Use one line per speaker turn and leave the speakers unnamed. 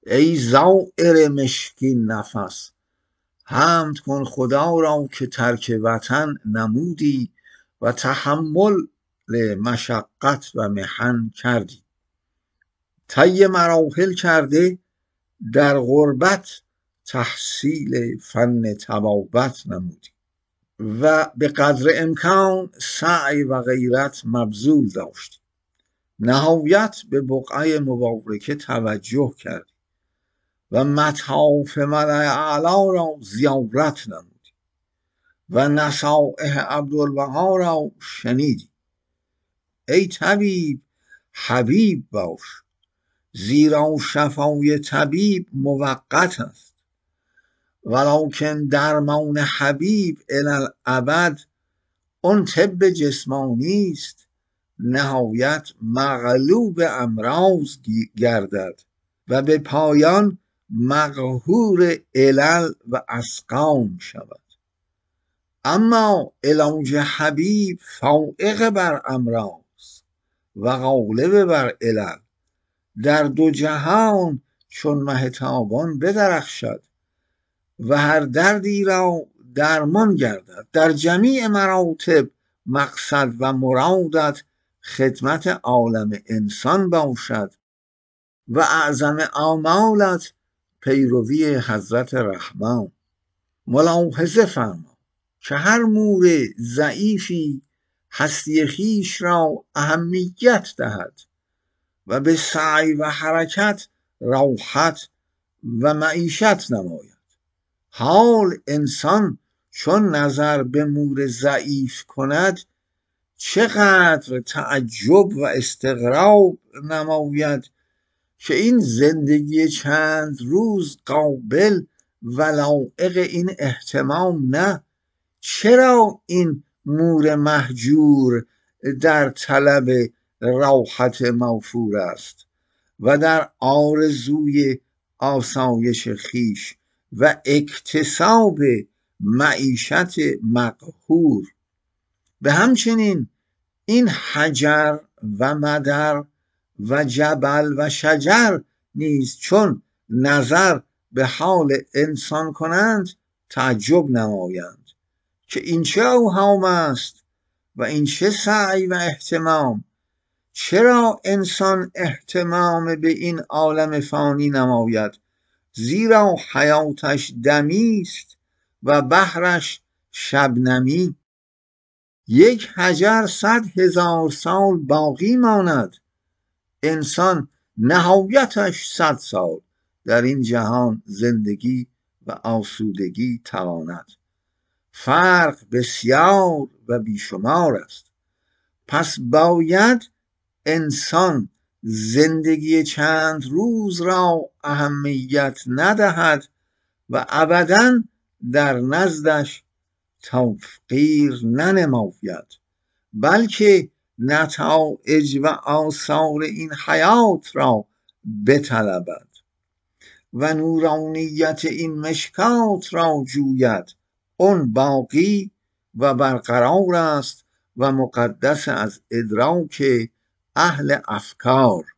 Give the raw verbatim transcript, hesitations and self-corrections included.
ای زائر مشکین نفس، حمد کن خدا را که ترک وطن نمودی و تحمل مشقت و محن کردی. طی مراحل کرده در غربت تحصیل فن طبابت نمودی و به قدر امکان سعی و غیرت مبذول داشتی. نهایت به بقعه مبارکه توجه کردی و مطاف ملأ اعلی را زیارت نمودی و نصائح عبدالبها را شنیدی. ای طبیب حبیب باش، زیرا شفای طبیب موقت است، ولکن درمان حبیب الی الابد اون طب جسمانی است، نهایت مغلوب امراض گردد و به پایان مقهور علل و اسقام شود. اما علاج حبیب فائق بر امراض و غالب بر علل، در دو جهان چون مه تابان بدرخشد و هر دردی را درمان گردد. در جمیع مراتب مقصد و مرادت خدمت عالم انسان باشد و اعظم اعمالت پیروی حضرت رحمان. ملاحظه فرما که هر مور ضعیفی هستی خویش را اهمیت دهد و به سعی و حرکت راحت و معیشت نماید. حال انسان چون نظر به مور ضعیف کند چقدر تعجب و استغراب نماید که این زندگی چند روز قابل و لایق این اهتمام نه. چرا این مور مهجور در طلب راحت موفور است و در آرزوی آسایش خویش و اکتساب معیشت مقهور؟ به همچنین این حجر و مدر و جبل و شجر نیز چون نظر به حال انسان کنند تعجب نمایند که این چه اوهام است و این چه سعی و اهتمام. چرا انسان اهتمام به این عالم فانی نماید؟ زیرا حیاتش دمی است و بحرش شبنمی. یک حجر صد هزار سال باقی ماند، انسان نهایتش صد سال در این جهان زندگی و آسودگی تواند. فرق بسیار و بیشمار است. پس باید انسان زندگی چند روز را اهمیت ندهد و ابداً در نزدش توقیر ننماید، بلکه نتایج و آثار این حیات را بطلبد و نورانیت این مشکات را جوید. اون باقی و برقرار است و مقدس از ادراک اهل افکار.